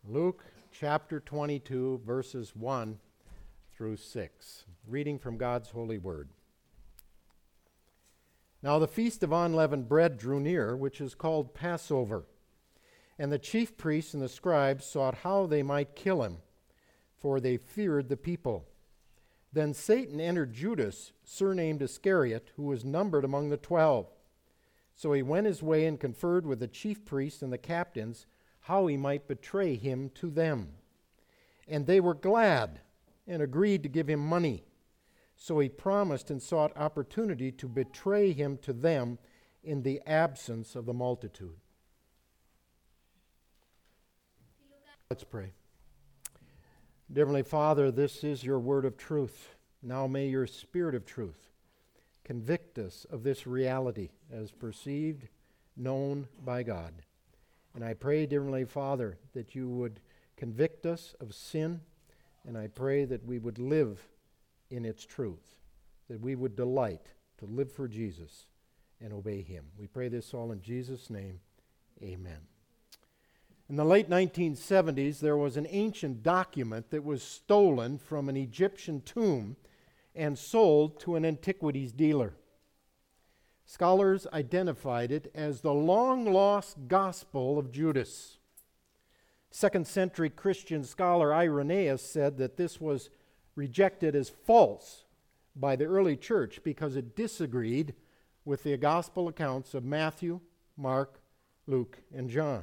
Luke chapter 22, verses 1 through 6. Reading from God's holy word. Now the feast of unleavened bread drew near, which is called Passover. And the chief priests and the scribes sought how they might kill him, for they feared the people. Then Satan entered Judas, surnamed Iscariot, who was numbered among the 12. So he went his way and conferred with the chief priests and the captains how he might betray him to them. And they were glad and agreed to give him money. So he promised and sought opportunity to betray him to them in the absence of the multitude. Let's pray. Dear Heavenly Father, this is your word of truth. Now may your spirit of truth convict us of this reality as perceived, known by God. And I pray, dear Heavenly Father, that you would convict us of sin, and I pray that we would live in its truth, that we would delight to live for Jesus and obey him. We pray this all in Jesus' name. Amen. In the late 1970s, there was an ancient document that was stolen from an Egyptian tomb and sold to an antiquities dealer. Scholars identified it as the long-lost Gospel of Judas. 2nd century Christian scholar Irenaeus said that this was rejected as false by the early church because it disagreed with the gospel accounts of Matthew, Mark, Luke, and John.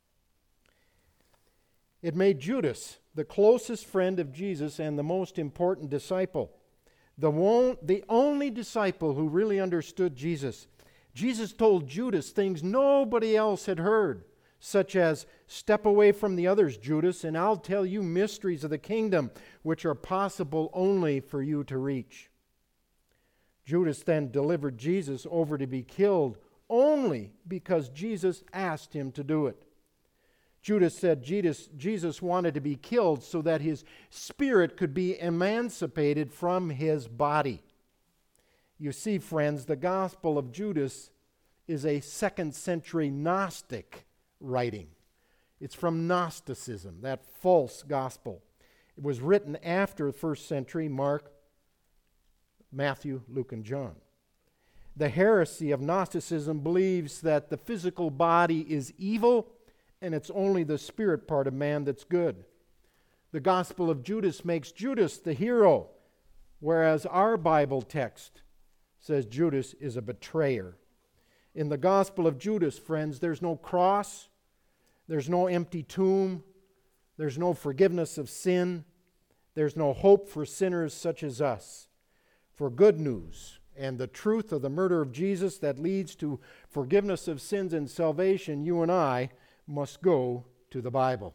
It made Judas the closest friend of Jesus and the most important disciple. The only disciple who really understood Jesus. Jesus told Judas things nobody else had heard, such as, "Step away from the others, Judas, and I'll tell you mysteries of the kingdom which are possible only for you to reach." Judas then delivered Jesus over to be killed only because Jesus asked him to do it. Judas said Jesus wanted to be killed so that his spirit could be emancipated from his body. You see, friends, the Gospel of Judas is a 2nd century Gnostic writing. It's from Gnosticism, that false gospel. It was written after the 1st century Mark, Matthew, Luke, and John. The heresy of Gnosticism believes that the physical body is evil and it's only the spirit part of man that's good. The Gospel of Judas makes Judas the hero, whereas our Bible text says Judas is a betrayer. In the Gospel of Judas, friends, there's no cross, there's no empty tomb, there's no forgiveness of sin, there's no hope for sinners such as us. For good news and the truth of the murder of Jesus that leads to forgiveness of sins and salvation, you and I must go to the Bible.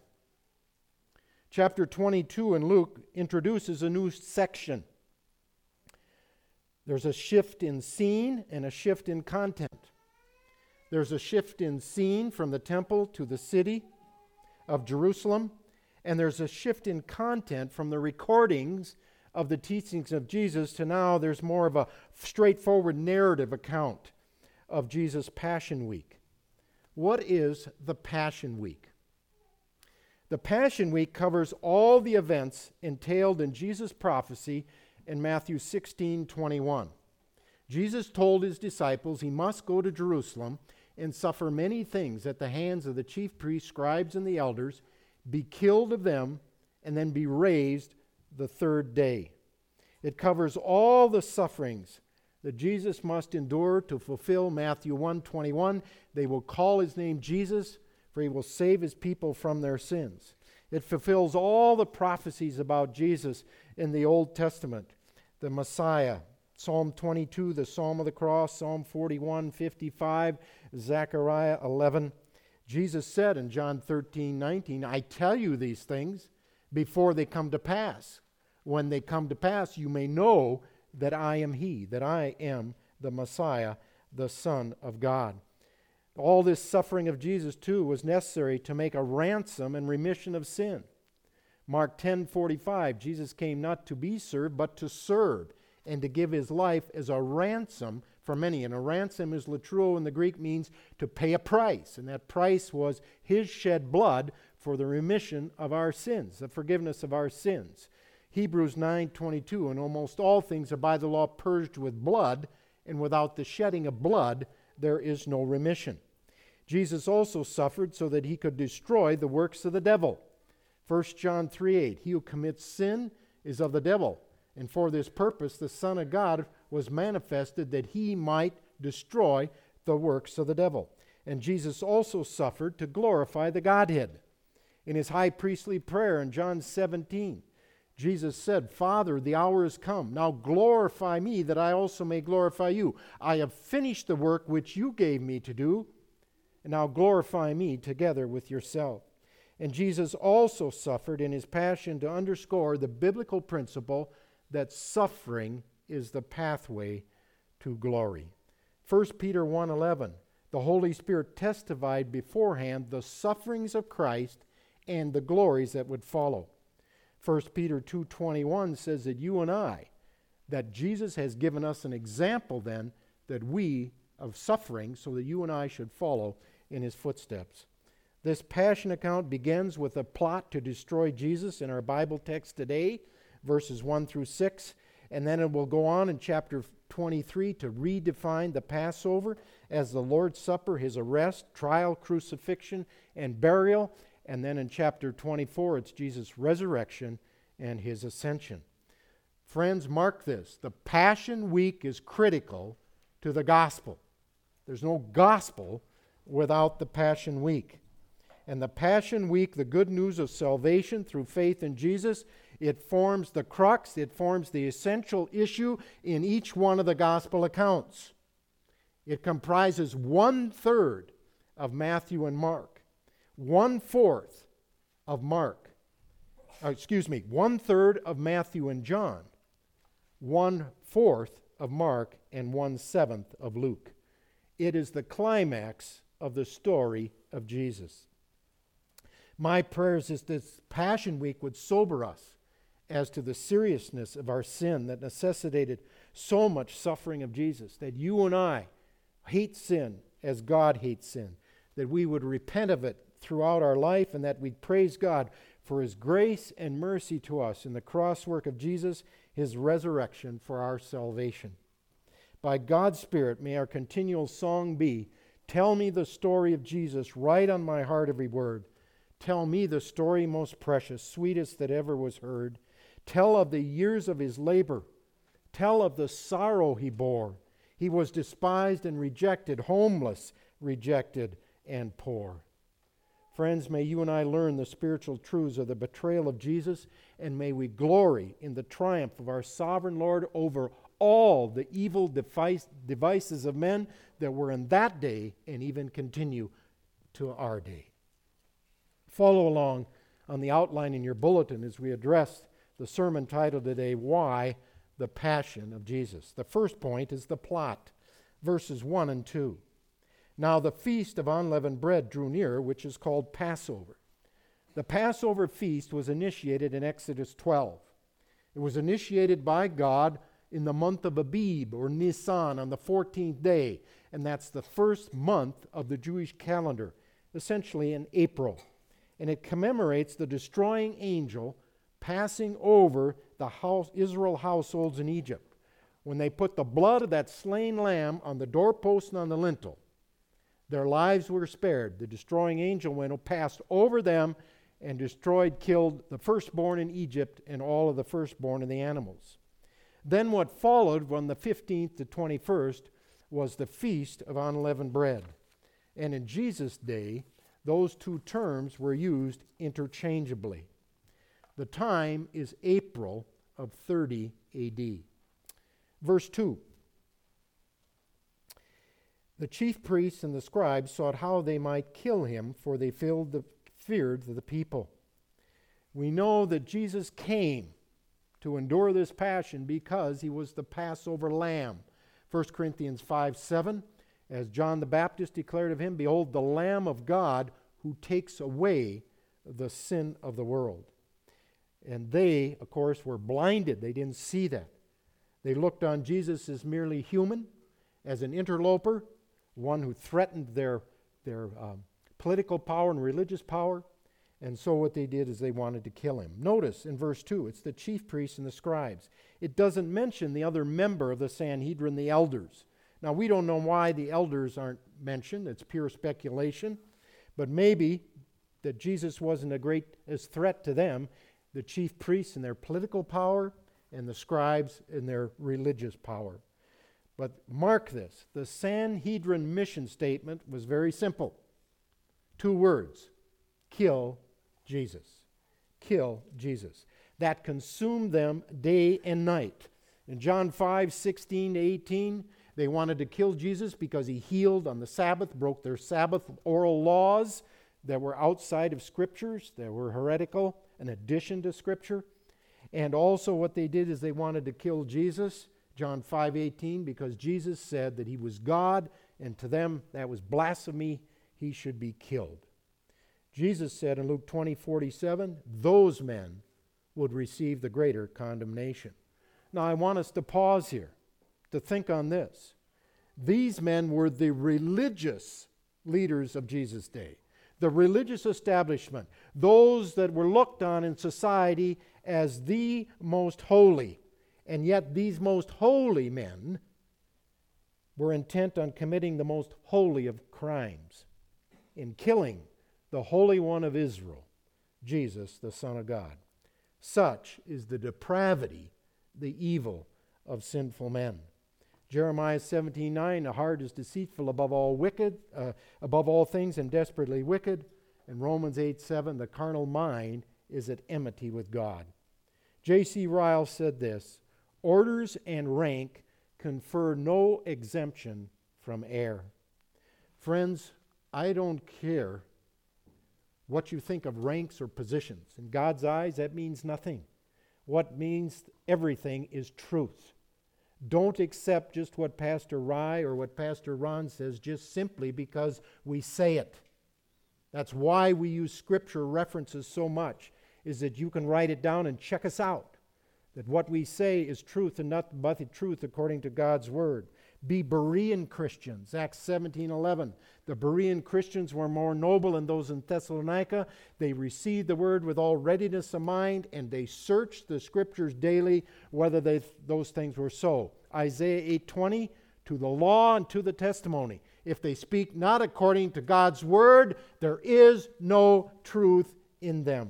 Chapter 22 in Luke introduces a new section. There's a shift in scene and a shift in content. There's a shift in scene from the temple to the city of Jerusalem, and there's a shift in content from the recordings of the teachings of Jesus to now there's more of a straightforward narrative account of Jesus' Passion Week. What is the Passion Week? The Passion Week covers all the events entailed in Jesus' prophecy in Matthew 16:21. Jesus told his disciples he must go to Jerusalem and suffer many things at the hands of the chief priests, scribes, and the elders, be killed of them, and then be raised the 3rd day. It covers all the sufferings that Jesus must endure to fulfill Matthew 1:21. They will call his name Jesus, for he will save his people from their sins. It fulfills all the prophecies about Jesus in the Old Testament. The Messiah, Psalm 22, the Psalm of the Cross, Psalm 41, 55, Zechariah 11. Jesus said in John 13:19, "I tell you these things before they come to pass. When they come to pass, you may know that I am he, that I am the Messiah, the Son of God." All this suffering of Jesus, too, was necessary to make a ransom and remission of sin. Mark 10:45, Jesus came not to be served, but to serve, and to give his life as a ransom for many. And a ransom is latruo in the Greek, means to pay a price. And that price was his shed blood for the remission of our sins, the forgiveness of our sins. Hebrews 9:22, and almost all things are by the law purged with blood, and without the shedding of blood there is no remission. Jesus also suffered so that he could destroy the works of the devil. 1 John 3:8, he who commits sin is of the devil, and for this purpose the Son of God was manifested that he might destroy the works of the devil. And Jesus also suffered to glorify the Godhead. In his high priestly prayer in John 17, Jesus said, Father, the hour is come. Now glorify me that I also may glorify you. I have finished the work which you gave me to do, and now glorify me together with yourself. And Jesus also suffered in his passion to underscore the biblical principle that suffering is the pathway to glory. 1 Peter 1:11, the Holy Spirit testified beforehand the sufferings of Christ and the glories that would follow. 1 Peter 2:21 says that you and I, that Jesus has given us an example then that we of suffering so that you and I should follow in his footsteps. This passion account begins with a plot to destroy Jesus in our Bible text today, verses 1 through 6, and then it will go on in chapter 23 to redefine the Passover as the Lord's Supper, his arrest, trial, crucifixion, and burial. And then in chapter 24, it's Jesus' resurrection and his ascension. Friends, mark this. The Passion Week is critical to the gospel. There's no gospel without the Passion Week. And the Passion Week, the good news of salvation through faith in Jesus, it forms the crux, it forms the essential issue in each one of the gospel accounts. It comprises 1/3 of Matthew and Mark, 1/4 of Mark. 1/3 of Matthew and John, 1/4 of Mark, and 1/7 of Luke. It is the climax of the story of Jesus. My prayers is this Passion Week would sober us as to the seriousness of our sin that necessitated so much suffering of Jesus, that you and I hate sin as God hates sin, that we would repent of it throughout our life, and that we'd praise God for his grace and mercy to us in the cross work of Jesus, his resurrection for our salvation. By God's Spirit, may our continual song be, tell me the story of Jesus, write on my heart every word. Tell me the story most precious, sweetest that ever was heard. Tell of the years of his labor. Tell of the sorrow he bore. He was despised and rejected, homeless, rejected, and poor. Friends, may you and I learn the spiritual truths of the betrayal of Jesus, and may we glory in the triumph of our sovereign Lord over all the evil devices of men that were in that day and even continue to our day. Follow along on the outline in your bulletin as we address the sermon titled today, Why the Passion of Jesus. The first point is the plot, verses 1 and 2. Now the feast of unleavened bread drew near, which is called Passover. The Passover feast was initiated in Exodus 12. It was initiated by God in the month of Abib, or Nisan, on the 14th day, and that's the first month of the Jewish calendar, essentially in April. And it commemorates the destroying angel passing over the Israel households in Egypt. When they put the blood of that slain lamb on the doorpost and on the lintel, their lives were spared. The destroying angel passed over them and killed the firstborn in Egypt and all of the firstborn of the animals. Then what followed from the 15th to 21st was the Feast of Unleavened Bread. And in Jesus' day, those two terms were used interchangeably. The time is April of 30 AD. Verse 2. The chief priests and the scribes sought how they might kill him, for they feared the people. We know that Jesus came to endure this passion because he was the Passover lamb. 1 Corinthians 5:7, as John the Baptist declared of him, behold, the Lamb of God who takes away the sin of the world. And they, of course, were blinded. They didn't see that. They looked on Jesus as merely human, as an interloper, one who threatened their political power and religious power. And so what they did is they wanted to kill him. Notice in verse 2, it's the chief priests and the scribes. It doesn't mention the other member of the Sanhedrin, the elders. Now, we don't know why the elders aren't mentioned. It's pure speculation. But maybe that Jesus wasn't a great threat to them, the chief priests in their political power and the scribes in their religious power. But mark this, the Sanhedrin mission statement was very simple. 2 words, kill Jesus. Kill Jesus. That consumed them day and night. In John 5:16-18, they wanted to kill Jesus because he healed on the Sabbath, broke their Sabbath oral laws that were outside of Scriptures, that were heretical, an addition to Scripture. And also what they did is they wanted to kill Jesus, John 5:18, because Jesus said that he was God, and to them that was blasphemy, he should be killed. Jesus said in Luke 20:47, those men would receive the greater condemnation. Now I want us to pause here to think on this. These men were the religious leaders of Jesus' day, the religious establishment, those that were looked on in society as the most holy. And yet these most holy men were intent on committing the most holy of crimes, in killing the Holy One of Israel, Jesus, the Son of God. Such is the depravity, the evil of sinful men. Jeremiah 17:9, the heart is deceitful above all things and desperately wicked. And Romans 8:7, the carnal mind is at enmity with God. J.C. Ryle said this, orders and rank confer no exemption from error. Friends, I don't care what you think of ranks or positions. In God's eyes, that means nothing. What means everything is truth. Don't accept just what Pastor Rye or what Pastor Ron says just simply because we say it. That's why we use Scripture references so much, is that you can write it down and check us out. That what we say is truth and nothing but the truth according to God's Word. Be Berean Christians. Acts 17:11. The Berean Christians were more noble than those in Thessalonica. They received the Word with all readiness of mind, and they searched the Scriptures daily whether those things were so. Isaiah 8:20, to the law and to the testimony. If they speak not according to God's Word, there is no truth in them.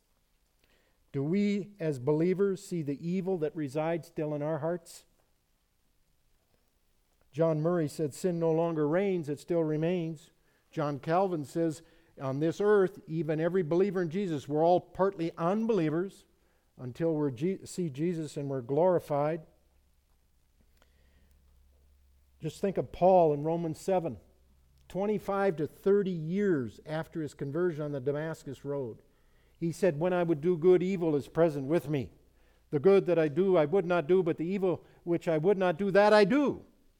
Do we as believers see the evil that resides still in our hearts? John Murray said, sin no longer reigns, it still remains. John Calvin says, on this earth, even every believer in Jesus, we're all partly unbelievers until we see Jesus and we're glorified. Just think of Paul in Romans 7, 25 to 30 years after his conversion on the Damascus road. He said, when I would do good, evil is present with me. The good that I do, I would not do, but the evil which I would not do, that I do.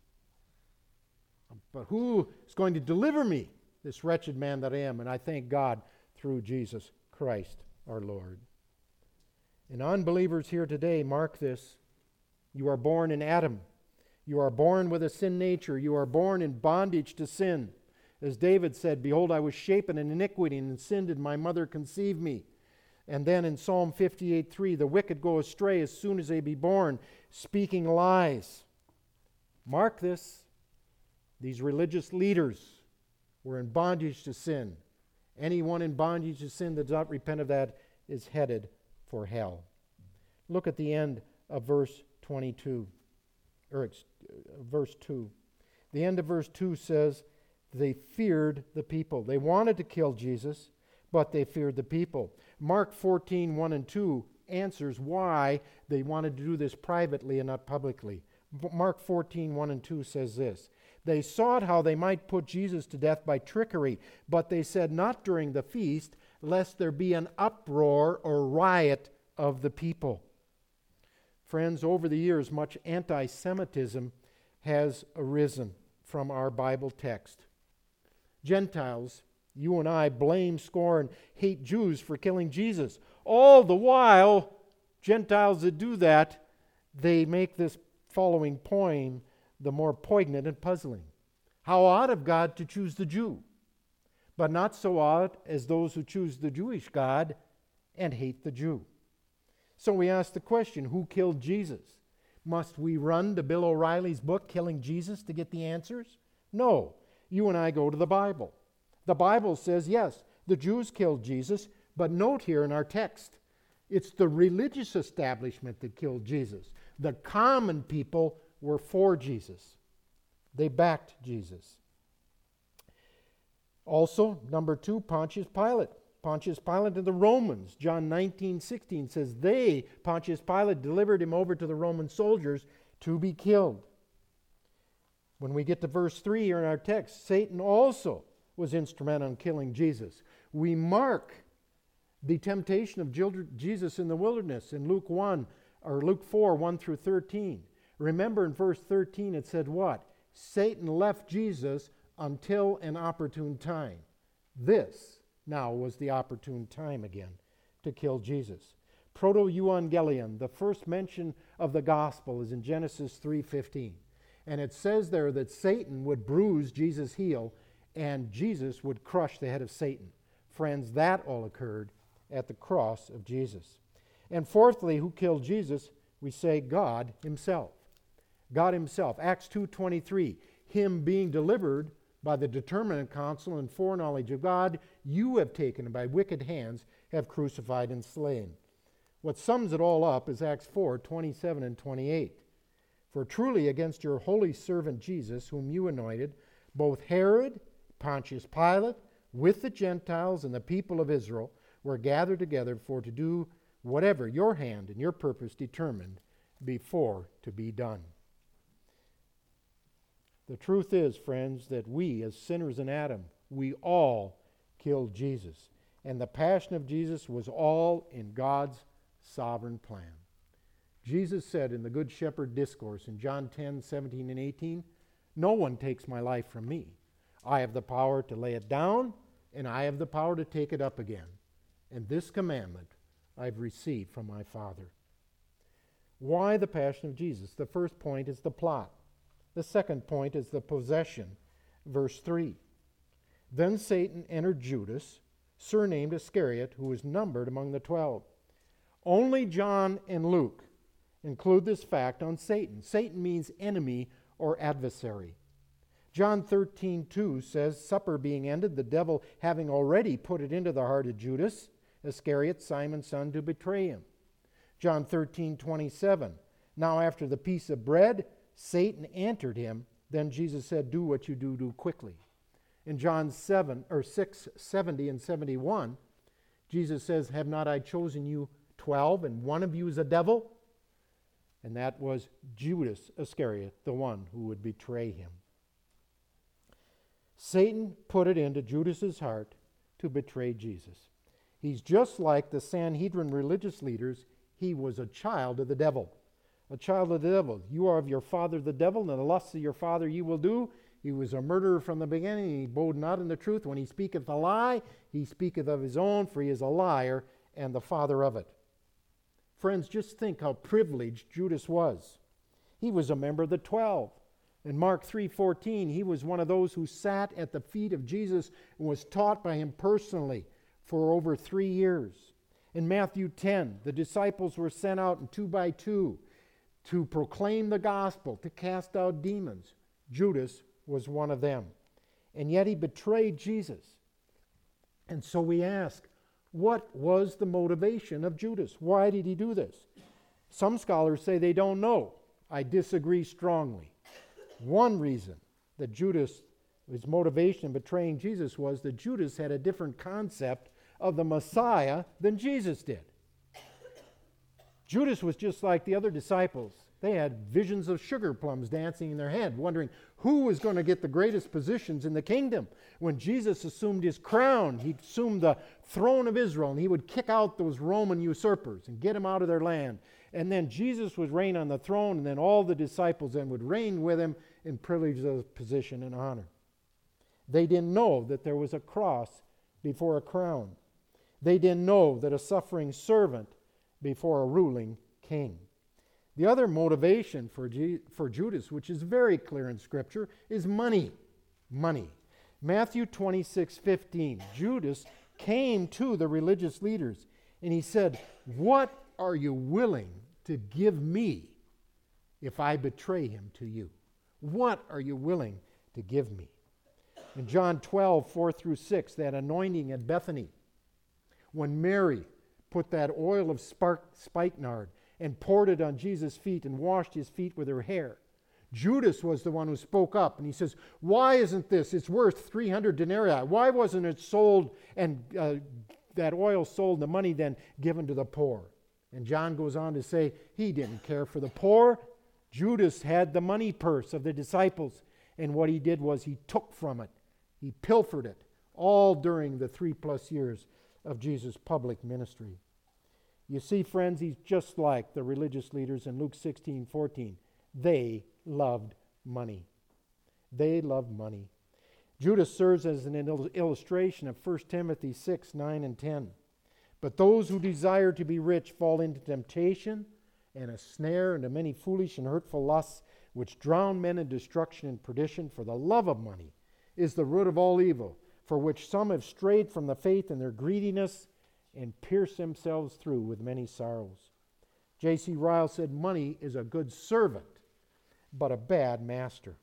But who is going to deliver me, this wretched man that I am? And I thank God through Jesus Christ our Lord. And unbelievers here today, mark this. You are born in Adam. You are born with a sin nature. You are born in bondage to sin. As David said, behold, I was shapen in iniquity, and in sin did my mother conceive me. And then in Psalm 58:3, the wicked go astray as soon as they be born, speaking lies. Mark this. These religious leaders were in bondage to sin. Anyone in bondage to sin that does not repent of that is headed for hell. Look at the end of verse 22, or verse 2. The end of verse 2 says, they feared the people. They wanted to kill Jesus, but they feared the people. Mark 14:1 and 2 answers why they wanted to do this privately and not publicly. Mark 14:1 and 2 says this, they sought how they might put Jesus to death by trickery, but they said not during the feast, lest there be an uproar or riot of the people. Friends, over the years, much anti-Semitism has arisen from our Bible text. Gentiles, you and I, blame, scorn, hate Jews for killing Jesus. All the while, Gentiles that do that, they make this following poem the more poignant and puzzling. How odd of God to choose the Jew. but not so odd as those who choose the Jewish God and hate the Jew. So we ask the question, who killed Jesus? Must we run to Bill O'Reilly's book, Killing Jesus, to get the answers? No. You and I go to the Bible. The Bible says, yes, the Jews killed Jesus, but note here in our text, it's the religious establishment that killed Jesus. The common people were for Jesus. They backed Jesus. Also, number 2, Pontius Pilate. Pontius Pilate and the Romans. John 19:16 says Pontius Pilate, delivered him over to the Roman soldiers to be killed. When we get to verse 3 here in our text, Satan also was instrumental in killing Jesus. We mark the temptation of Jesus in the wilderness in Luke 4, 1 through 13. Remember in verse 13 it said what? Satan left Jesus until an opportune time. This now was the opportune time again to kill Jesus. Proto-evangelion, the first mention of the gospel, is in Genesis 3:15. And it says there that Satan would bruise Jesus' heel and Jesus would crush the head of Satan. Friends, that all occurred at the cross of Jesus. And fourthly, who killed Jesus? We say God himself. God himself. Acts 2:23, him being delivered by the determinate counsel and foreknowledge of God, you have taken and by wicked hands have crucified and slain. What sums it all up is Acts 4:27 and 28. For truly against your holy servant Jesus, whom you anointed, both Herod, Pontius Pilate, with the Gentiles and the people of Israel, were gathered together for to do whatever your hand and your purpose determined before to be done. The truth is, friends, that we, as sinners in Adam, we all killed Jesus. And the passion of Jesus was all in God's sovereign plan. Jesus said in the Good Shepherd Discourse in John 10:17 and 18, no one takes my life from me. I have the power to lay it down, and I have the power to take it up again. And this commandment I've received from my Father. Why the passion of Jesus? The first point is the plot. The second point is the possession. Verse 3. Then Satan entered Judas, surnamed Iscariot, who was numbered among the 12. Only John and Luke include this fact on Satan. Satan means enemy or adversary. John 13:2 says, supper being ended, the devil having already put it into the heart of Judas Iscariot, Simon's son, to betray him. John 13:27, now after the piece of bread, Satan entered him. Then Jesus said, do what you do quickly. In John 6:70 and 71, Jesus says, have not I chosen you 12, and one of you is a devil? And that was Judas Iscariot, the one who would betray him. Satan put it into Judas's heart to betray Jesus. He's just like the Sanhedrin religious leaders. He was a child of the devil. A child of the devil. You are of your father the devil, and the lusts of your father you will do. He was a murderer from the beginning. He abode not in the truth. When he speaketh a lie, he speaketh of his own, for he is a liar and the father of it. Friends, just think how privileged Judas was. He was a member of the 12. In Mark 3:14, he was one of those who sat at the feet of Jesus and was taught by him personally for over 3 years. In Matthew 10, the disciples were sent out in 2 by 2 to proclaim the gospel, to cast out demons. Judas was one of them. And yet he betrayed Jesus. And so we ask, what was the motivation of Judas? Why did he do this? Some scholars say they don't know. I disagree strongly. One reason that Judas, his motivation in betraying Jesus was that Judas had a different concept of the Messiah than Jesus did. Judas was just like the other disciples. They had visions of sugar plums dancing in their head, wondering who was going to get the greatest positions in the kingdom. When Jesus assumed his crown, he assumed the throne of Israel, and he would kick out those Roman usurpers and get them out of their land. And then Jesus would reign on the throne, and then all the disciples then would reign with him in privilege of position and honor. They didn't know that there was a cross before a crown. They didn't know that a suffering servant before a ruling king. The other motivation for Judas, which is very clear in Scripture, is money. Money. Matthew 26:15. Judas came to the religious leaders and he said, "What are you willing to give me if I betray him to you? What are you willing to give me?" In John 12:4-6, that anointing at Bethany, when Mary put that oil of spikenard and poured it on Jesus' feet and washed his feet with her hair, Judas was the one who spoke up, and he says, "Why isn't this? It's worth 300 denarii. Why wasn't it sold and that oil sold, the money then given to the poor?" And John goes on to say he didn't care for the poor. Judas had the money purse of the disciples, and what he did was he took from it. He pilfered it, all during the 3+ years of Jesus' public ministry. You see, friends, he's just like the religious leaders in Luke 16:14. They loved money. They loved money. Judas serves as an illustration of 1 Timothy 6:9 and 10. But those who desire to be rich fall into temptation and a snare, into many foolish and hurtful lusts, which drown men in destruction and perdition. For the love of money is the root of all evil, for which some have strayed from the faith in their greediness and pierced themselves through with many sorrows. J.C. Ryle said, "Money is a good servant, but a bad master."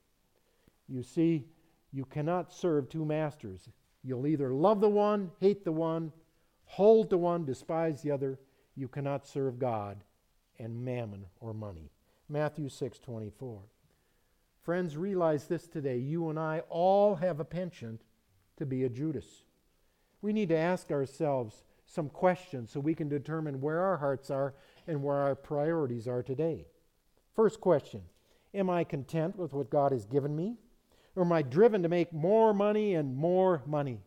You see, you cannot serve two masters. You'll either love the one, hate the one, hold to one, despise the other. You cannot serve God and mammon or money. Matthew 6:24. Friends, realize this today. You and I all have a penchant to be a Judas. We need to ask ourselves some questions so we can determine where our hearts are and where our priorities are today. First question, am I content with what God has given me? Or am I driven to make more money and more money?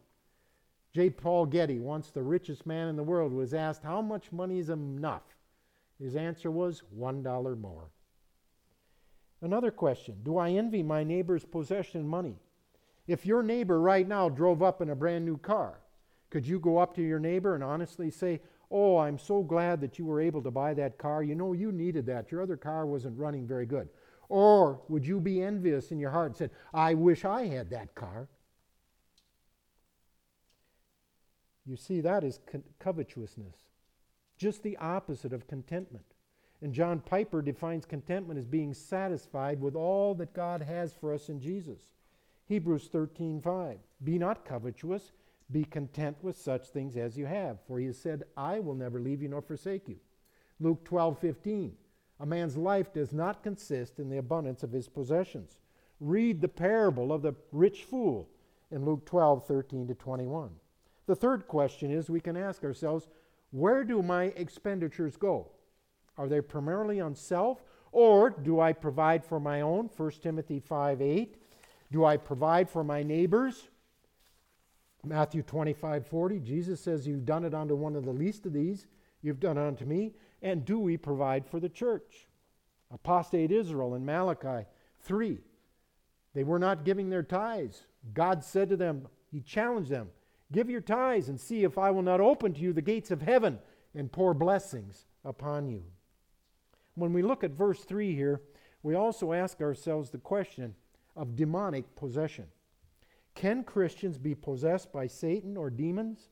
J. Paul Getty, once the richest man in the world, was asked how much money is enough. His answer was $1 more. Another question, do I envy my neighbor's possession and money? If your neighbor right now drove up in a brand new car, could you go up to your neighbor and honestly say, "Oh, I'm so glad that you were able to buy that car. You know, you needed that. Your other car wasn't running very good." Or would you be envious in your heart and say, "I wish I had that car"? You see, that is covetousness, just the opposite of contentment. And John Piper defines contentment as being satisfied with all that God has for us in Jesus. Hebrews 13:5, "Be not covetous, be content with such things as you have, for he has said, I will never leave you nor forsake you." Luke 12:15, "A man's life does not consist in the abundance of his possessions." Read the parable of the rich fool in Luke 12:13-21. The third question is, we can ask ourselves, where do my expenditures go? Are they primarily on self, or do I provide for my own? 1 Timothy 5:8. Do I provide for my neighbors? Matthew 25:40, Jesus says, "You've done it unto one of the least of these, you've done it unto me." And do we provide for the church? Apostate Israel in Malachi 3, they were not giving their tithes. God said to them, he challenged them, "Give your tithes and see if I will not open to you the gates of heaven and pour blessings upon you." When we look at verse 3 here, we also ask ourselves the question of demonic possession. Can Christians be possessed by Satan or demons?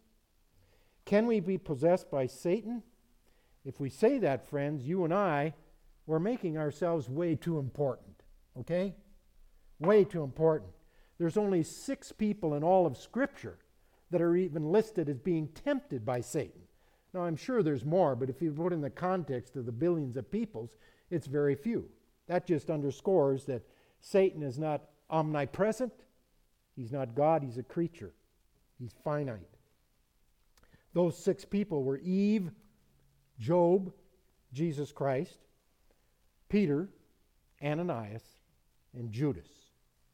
Can we be possessed by Satan? If we say that, friends, you and I, we're making ourselves way too important, okay? Way too important. There's only 6 people in all of Scripture that are even listed as being tempted by Satan. Now, I'm sure there's more, but if you put in the context of the billions of peoples, it's very few. That just underscores that Satan is not omnipresent. He's not God, he's a creature. He's finite. Those 6 people were Eve, Job, Jesus Christ, Peter, Ananias, and Judas.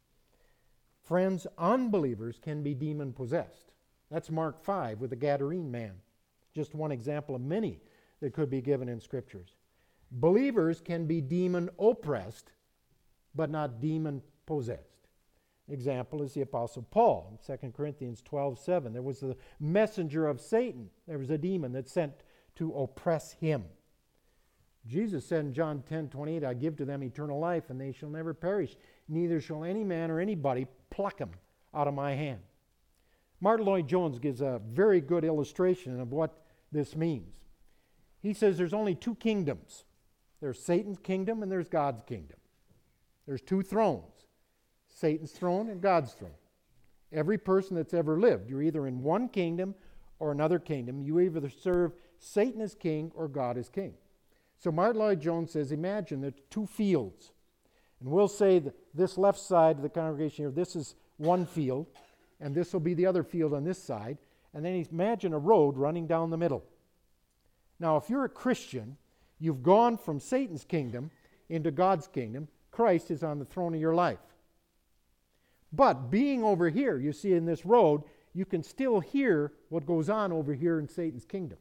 Friends, unbelievers can be demon-possessed. That's Mark 5 with the Gadarene man. Just one example of many that could be given in Scriptures. Believers can be demon-oppressed, but not demon-possessed. Example is the Apostle Paul in 2 Corinthians 12:7. There was the messenger of Satan. There was a demon that sent to oppress him. Jesus said in John 10:28, "I give to them eternal life, and they shall never perish. Neither shall any man or anybody pluck them out of my hand. Martin Lloyd-Jones gives a very good illustration of what this means. He says there's only two kingdoms. There's Satan's kingdom and there's God's kingdom. There's two thrones, Satan's throne and God's throne. Every person that's ever lived, you're either in one kingdom or another kingdom. You either serve Satan as king or God as king. So Martin Lloyd-Jones says, imagine there's two fields. And we'll say that this left side of the congregation here, this is one field, and this will be the other field on this side. And then imagine a road running down the middle. Now, if you're a Christian, you've gone from Satan's kingdom into God's kingdom. Christ is on the throne of your life. But being over here, you see in this road, you can still hear what goes on over here in Satan's kingdom.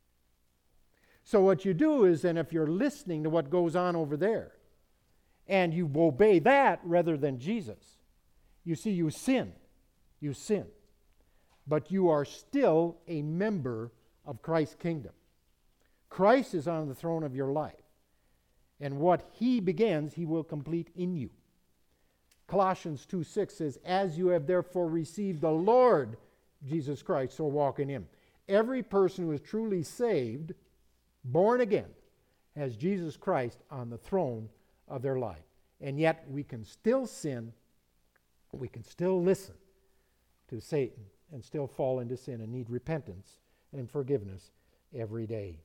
So what you do is then if you're listening to what goes on over there, and you obey that rather than Jesus, you see you sin. You sin. But you are still a member of Christ's kingdom. Christ is on the throne of your life. And what he begins, he will complete in you. Colossians 2:6 says, as you have therefore received the Lord Jesus Christ, so walk in him. Every person who is truly saved, born again, has Jesus Christ on the throne of their life. And yet we can still sin, we can still listen to Satan and still fall into sin and need repentance and forgiveness every day.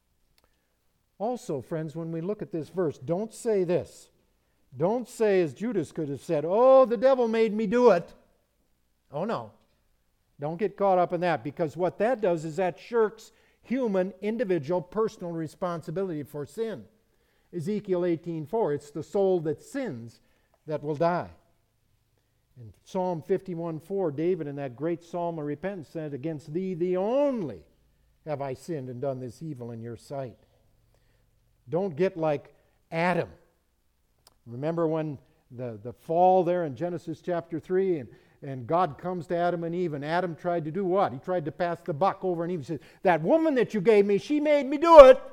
Also, friends, when we look at this verse, don't say this. Don't say, as Judas could have said, oh, the devil made me do it. Oh, no. Don't get caught up in that, because what that does is that shirks human, individual, personal responsibility for sin. Ezekiel 18:4, it's the soul that sins that will die. In Psalm 51:4, David, in that great psalm of repentance, said, against thee, thee only, have I sinned and done this evil in your sight. Don't get like Adam. Remember when the fall there in Genesis chapter 3, and God comes to Adam and Eve, and Adam tried to do what? He tried to pass the buck over on Eve. He said, that woman that you gave me, she made me do it.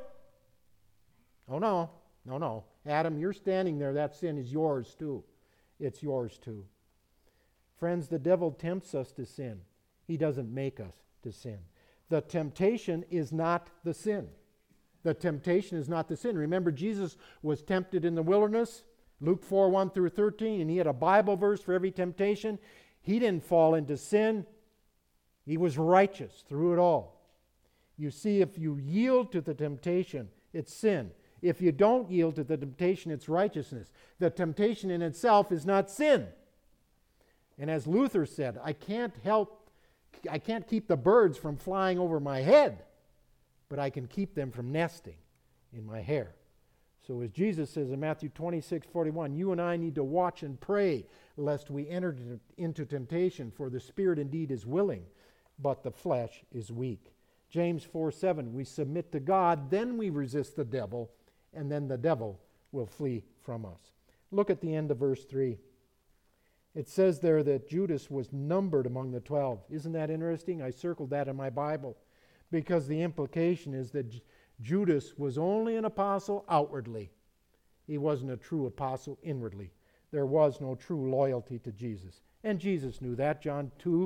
Oh, no. No, no. Adam, you're standing there. That sin is yours too. It's yours too. Friends, the devil tempts us to sin. He doesn't make us to sin. The temptation is not the sin. The temptation is not the sin. Remember, Jesus was tempted in the wilderness, Luke 4:1-13, and he had a Bible verse for every temptation. He didn't fall into sin. He was righteous through it all. You see, if you yield to the temptation, it's sin. If you don't yield to the temptation, it's righteousness. The temptation in itself is not sin. And as Luther said, I can't keep the birds from flying over my head, but I can keep them from nesting in my hair. So as Jesus says in Matthew 26:41, you and I need to watch and pray lest we enter into temptation, for the spirit indeed is willing, but the flesh is weak. James 4:7, we submit to God, then we resist the devil, and then the devil will flee from us. Look at the end of verse 3. It says there that Judas was numbered among the 12. Isn't that interesting? I circled that in my Bible, because the implication is that Judas was only an apostle outwardly. He wasn't a true apostle inwardly. There was no true loyalty to Jesus. And Jesus knew that. John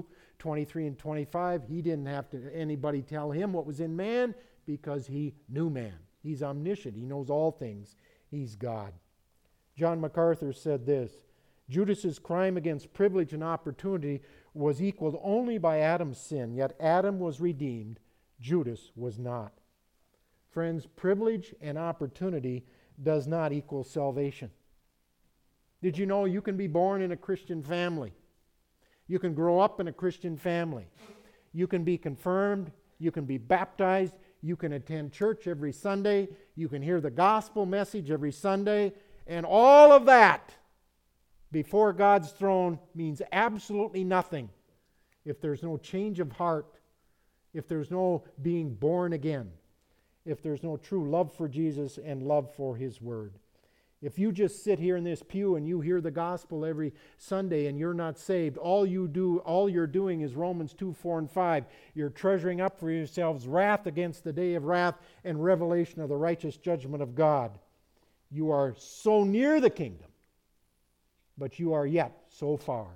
2:23-25, he didn't have to anybody tell him what was in man, because he knew man. He's omniscient. He knows all things. He's God. John MacArthur said this, Judas's crime against privilege and opportunity was equaled only by Adam's sin, yet Adam was redeemed, Judas was not. Friends, privilege and opportunity does not equal salvation. Did you know you can be born in a Christian family? You can grow up in a Christian family. You can be confirmed. You can be baptized. You can attend church every Sunday. You can hear the gospel message every Sunday. And all of that before God's throne means absolutely nothing if there's no change of heart, if there's no being born again, if there's no true love for Jesus and love for His Word. If you just sit here in this pew and you hear the gospel every Sunday and you're not saved, all you're doing is Romans 2:4-5. You're treasuring up for yourselves wrath against the day of wrath and revelation of the righteous judgment of God. You are so near the kingdom, but you are yet so far.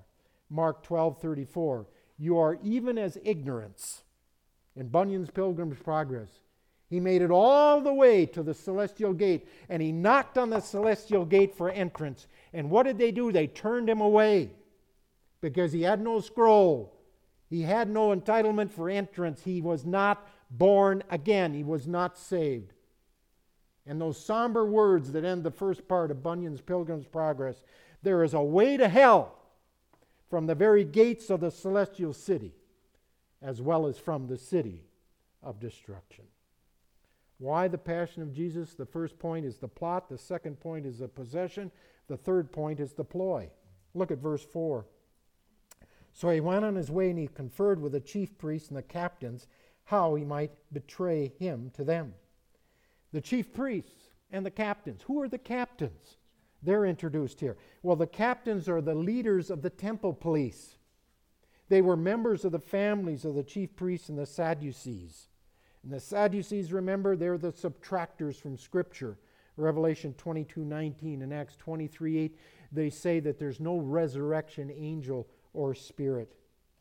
Mark 12:34. You are even as ignorance. In Bunyan's Pilgrim's Progress, he made it all the way to the celestial gate, and he knocked on the celestial gate for entrance. And what did they do? They turned him away because he had no scroll. He had no entitlement for entrance. He was not born again. He was not saved. And those somber words that end the first part of Bunyan's Pilgrim's Progress, there is a way to hell from the very gates of the celestial city, as well as from the city of destruction. Why the passion of Jesus? The first point is the plot. The second point is the possession. The third point is the ploy. Look at verse 4. So he went on his way and he conferred with the chief priests and the captains how he might betray him to them. The chief priests and the captains. Who are the captains? They're introduced here. Well, the captains are the leaders of the temple police. They were members of the families of the chief priests and the Sadducees. And the Sadducees, remember, they're the subtractors from Scripture. Revelation 22:19 and Acts 23:8, they say that there's no resurrection angel or spirit.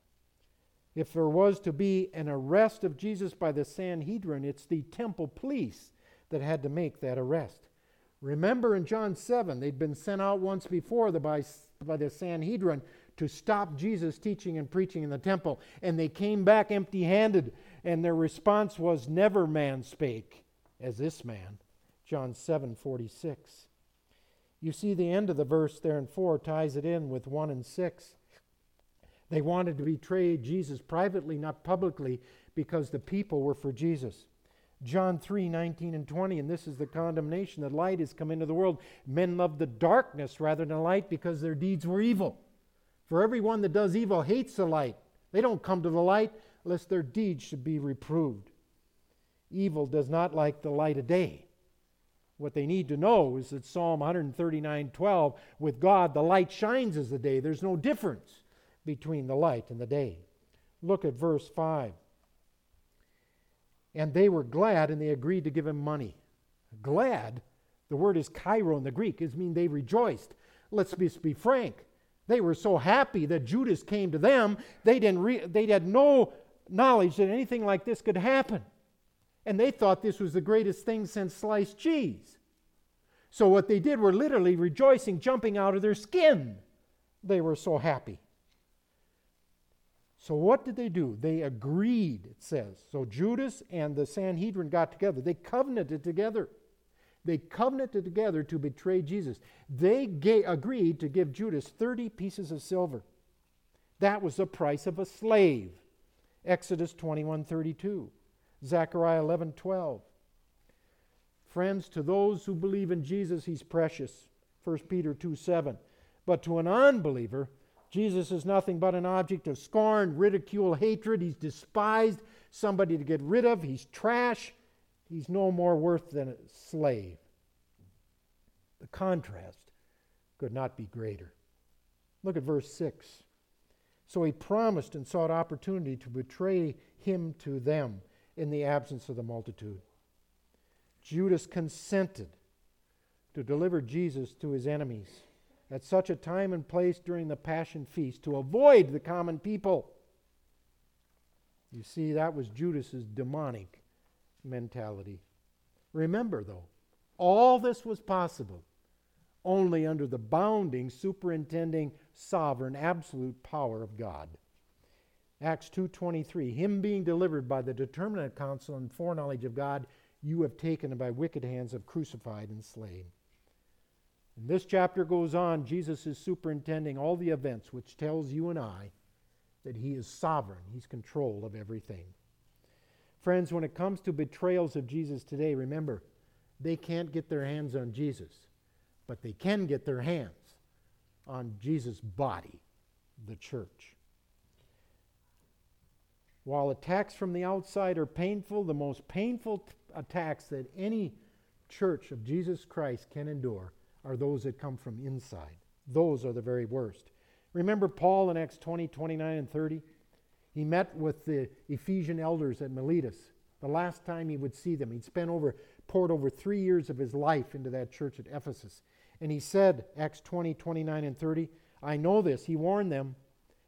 If there was to be an arrest of Jesus by the Sanhedrin, it's the temple police that had to make that arrest. Remember in John 7, they'd been sent out once before by the Sanhedrin to stop Jesus teaching and preaching in the temple. And they came back empty-handed, and their response was, never man spake as this man. John 7:46. You see the end of the verse there in 4 ties it in with 1 and 6. They wanted to betray Jesus privately, not publicly, because the people were for Jesus. John 3:19 and 20, and this is the condemnation. The light has come into the world. Men loved the darkness rather than light because their deeds were evil. For everyone that does evil hates the light. They don't come to the light lest their deeds should be reproved. Evil does not like the light of day. What they need to know is that Psalm 139:12, with God the light shines as the day. There's no difference between the light and the day. Look at verse 5. And they were glad, and they agreed to give him money. Glad, the word is chairo in the Greek. It means they rejoiced. Let's be frank. They were so happy that Judas came to them, they had no knowledge that anything like this could happen. And they thought this was the greatest thing since sliced cheese. So what they did were literally rejoicing, jumping out of their skin. They were so happy. So what did they do? They agreed, it says. So Judas and the Sanhedrin got together. They covenanted together. They covenanted together to betray Jesus. They agreed to give Judas 30 pieces of silver. That was the price of a slave. Exodus 21:32. Zechariah 11:12. Friends, to those who believe in Jesus, he's precious. 1 Peter 2:7. But to an unbeliever, Jesus is nothing but an object of scorn, ridicule, hatred. He's despised, somebody to get rid of. He's trash. He's no more worth than a slave. The contrast could not be greater. Look at verse 6. So he promised and sought opportunity to betray him to them in the absence of the multitude. Judas consented to deliver Jesus to his enemies at such a time and place during the Passion Feast to avoid the common people. You see, that was Judas's demonic mentality. Remember, though, all this was possible only under the bounding, superintending, sovereign, absolute power of God. Acts 2:23, him being delivered by the determinate counsel and foreknowledge of God, you have taken and by wicked hands have crucified and slain. And this chapter goes on. Jesus is superintending all the events, which tells you and I that he is sovereign. He's control of everything. Friends, when it comes to betrayals of Jesus today, remember, they can't get their hands on Jesus, but they can get their hands on Jesus' body, the church. While attacks from the outside are painful, the most painful attacks that any church of Jesus Christ can endure are those that come from inside. Those are the very worst. Remember Paul in Acts 20:29 and 30? He met with the Ephesian elders at Miletus. The last time he would see them, he'd poured over 3 years of his life into that church at Ephesus. And he said, Acts 20:29 and 30, I know this, he warned them,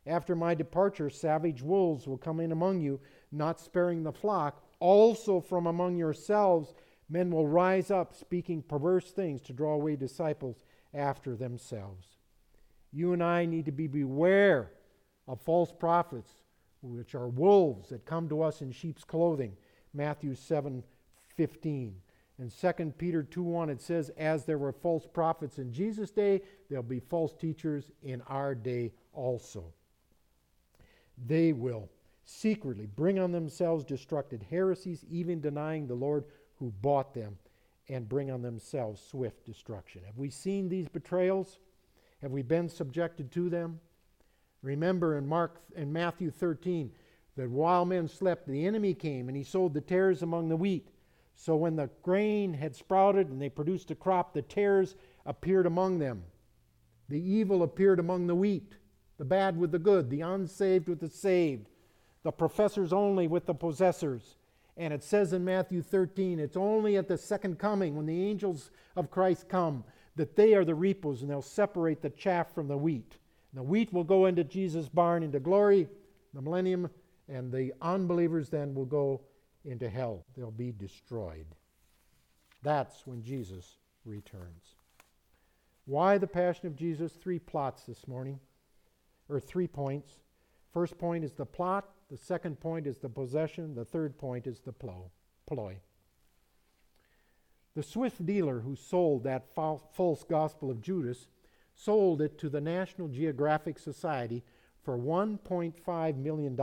After my departure, savage wolves will come in among you, not sparing the flock. Also from among yourselves men will rise up, speaking perverse things to draw away disciples after themselves. You and I need to be beware of false prophets, which are wolves that come to us in sheep's clothing. Matthew 7:15. In 2 Peter 2:1 it says, as there were false prophets in Jesus' day, there'll be false teachers in our day also. They will secretly bring on themselves destructive heresies, even denying the Lord who bought them, and bring on themselves swift destruction. Have we seen these betrayals? Have we been subjected to them? Remember in Matthew 13 that while men slept, the enemy came and he sowed the tares among the wheat. So when the grain had sprouted and they produced a crop, the tares appeared among them. The evil appeared among the wheat, the bad with the good, the unsaved with the saved, the professors only with the possessors. And it says in Matthew 13, it's only at the second coming, when the angels of Christ come, that they are the reapers, and they'll separate the chaff from the wheat. And the wheat will go into Jesus' barn into glory, the millennium, and the unbelievers then will go into hell. They'll be destroyed. That's when Jesus returns. Why the Passion of Jesus? 3 plots this morning, or 3 points. First point is the plot. The second point is the possession. The third point is the ploy. The swift dealer who sold that false gospel of Judas sold it to the National Geographic Society for $1.5 million.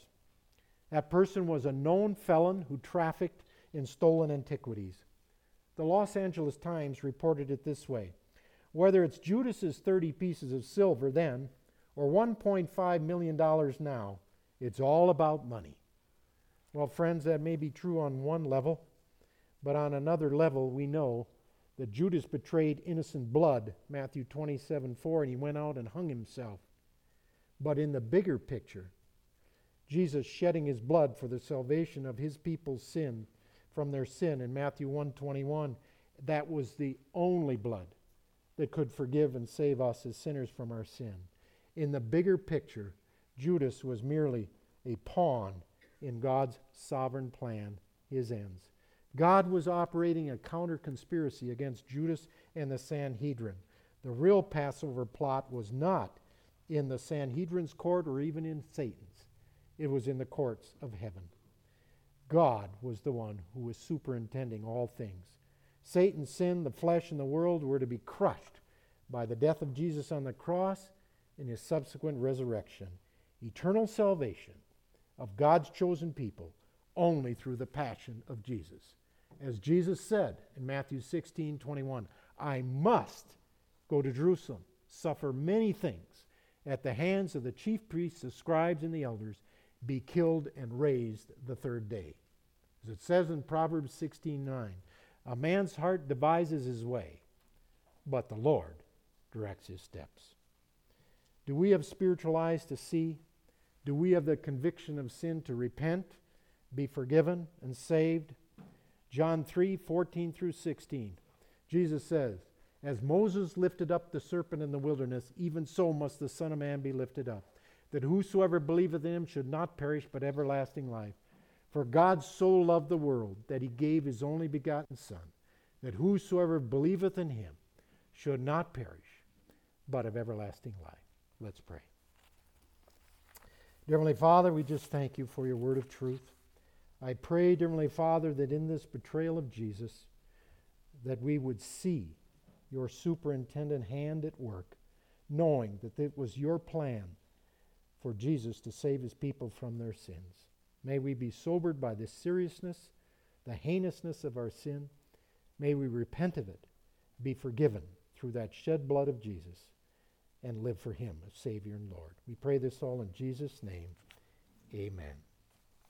That person was a known felon who trafficked in stolen antiquities. The Los Angeles Times reported it this way: whether it's Judas's 30 pieces of silver then or $1.5 million now, it's all about money. Well, friends, that may be true on one level, but on another level we know that Judas betrayed innocent blood, Matthew 27:4, and he went out and hung himself. But in the bigger picture, Jesus shedding his blood for the salvation of his people's sin from their sin in Matthew 1:21, that was the only blood that could forgive and save us as sinners from our sin. In the bigger picture, Judas was merely a pawn in God's sovereign plan, his ends. God was operating a counter-conspiracy against Judas and the Sanhedrin. The real Passover plot was not in the Sanhedrin's court or even in Satan's. It was in the courts of heaven. God was the one who was superintending all things. Satan's sin, the flesh, and the world were to be crushed by the death of Jesus on the cross and his subsequent resurrection. Eternal salvation of God's chosen people only through the passion of Jesus. As Jesus said in Matthew 16:21, I must go to Jerusalem, suffer many things at the hands of the chief priests, the scribes, and the elders, be killed and raised the third day. As it says in Proverbs 16:9, a man's heart devises his way, but the Lord directs his steps. Do we have spiritual eyes to see? Do we have the conviction of sin to repent, be forgiven, and saved? John 3:14 through 16. Jesus says, as Moses lifted up the serpent in the wilderness, even so must the Son of Man be lifted up, that whosoever believeth in him should not perish but everlasting life. For God so loved the world that he gave his only begotten Son, that whosoever believeth in him should not perish but have everlasting life. Let's pray. Dear Heavenly Father, we just thank you for your word of truth. I pray, dear Heavenly Father, that in this betrayal of Jesus, that we would see your superintendent hand at work, knowing that it was your plan for Jesus to save his people from their sins. May we be sobered by the seriousness, the heinousness of our sin. May we repent of it, be forgiven through that shed blood of Jesus, and live for him as Savior and Lord. We pray this all in Jesus' name. Amen.